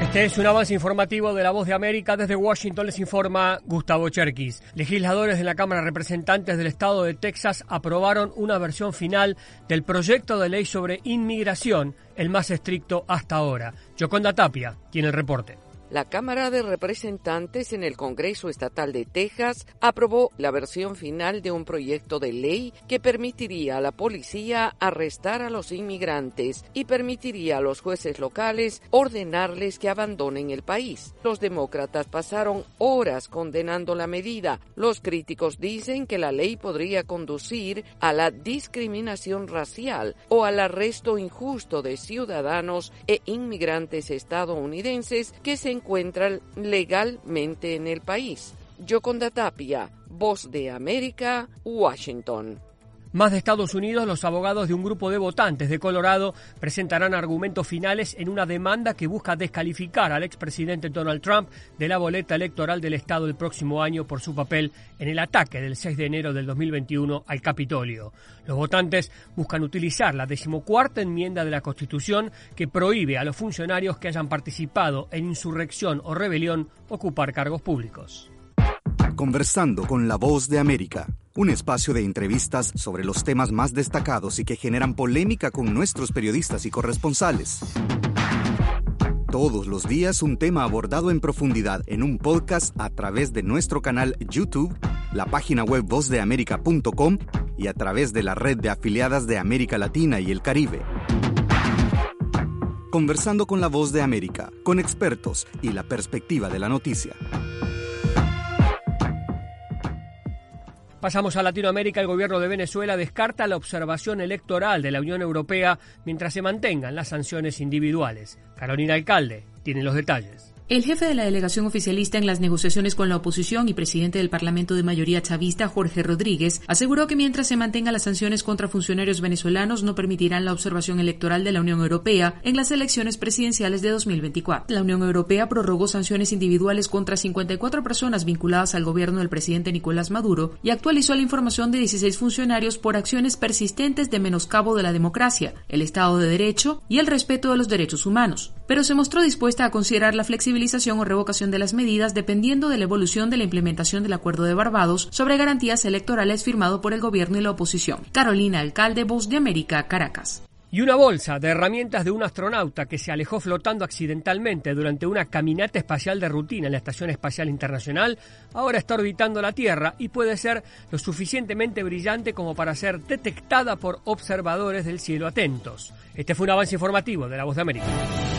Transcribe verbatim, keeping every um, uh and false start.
Este es un avance informativo de La Voz de América. Desde Washington les informa Gustavo Cherkis. Legisladores de la Cámara de Representantes del Estado de Texas aprobaron una versión final del proyecto de ley sobre inmigración, el más estricto hasta ahora. Yoconda Tapia tiene el reporte. La Cámara de Representantes en el Congreso Estatal de Texas aprobó la versión final de un proyecto de ley que permitiría a la policía arrestar a los inmigrantes y permitiría a los jueces locales ordenarles que abandonen el país. Los demócratas pasaron horas condenando la medida. Los críticos dicen que la ley podría conducir a la discriminación racial o al arresto injusto de ciudadanos e inmigrantes estadounidenses que se encuentran legalmente en el país. Yoconda Tapia, Voz de América, Washington. Más de Estados Unidos, los abogados de un grupo de votantes de Colorado presentarán argumentos finales en una demanda que busca descalificar al expresidente Donald Trump de la boleta electoral del estado el próximo año por su papel en el ataque del seis de enero del dos mil veintiuno al Capitolio. Los votantes buscan utilizar la decimocuarta enmienda de la Constitución que prohíbe a los funcionarios que hayan participado en insurrección o rebelión ocupar cargos públicos. Conversando con La Voz de América, un espacio de entrevistas sobre los temas más destacados y que generan polémica con nuestros periodistas y corresponsales. Todos los días un tema abordado en profundidad en un podcast a través de nuestro canal YouTube, la página web voz de américa punto com y a través de la red de afiliadas de América Latina y el Caribe. Conversando con La Voz de América, con expertos y la perspectiva de la noticia. Pasamos a Latinoamérica. El gobierno de Venezuela descarta la observación electoral de la Unión Europea mientras se mantengan las sanciones individuales. Carolina Alcalde tiene los detalles. El jefe de la delegación oficialista en las negociaciones con la oposición y presidente del Parlamento de mayoría chavista, Jorge Rodríguez, aseguró que mientras se mantengan las sanciones contra funcionarios venezolanos no permitirán la observación electoral de la Unión Europea en las elecciones presidenciales de dos mil veinticuatro. La Unión Europea prorrogó sanciones individuales contra cincuenta y cuatro personas vinculadas al gobierno del presidente Nicolás Maduro y actualizó la información de dieciséis funcionarios por acciones persistentes de menoscabo de la democracia, el Estado de Derecho y el respeto de los derechos humanos, pero se mostró dispuesta a considerar la flexibilización o revocación de las medidas dependiendo de la evolución de la implementación del Acuerdo de Barbados sobre garantías electorales firmado por el gobierno y la oposición. Carolina Alcalde, Voz de América, Caracas. Y una bolsa de herramientas de un astronauta que se alejó flotando accidentalmente durante una caminata espacial de rutina en la Estación Espacial Internacional ahora está orbitando la Tierra y puede ser lo suficientemente brillante como para ser detectada por observadores del cielo atentos. Este fue un avance informativo de La Voz de América.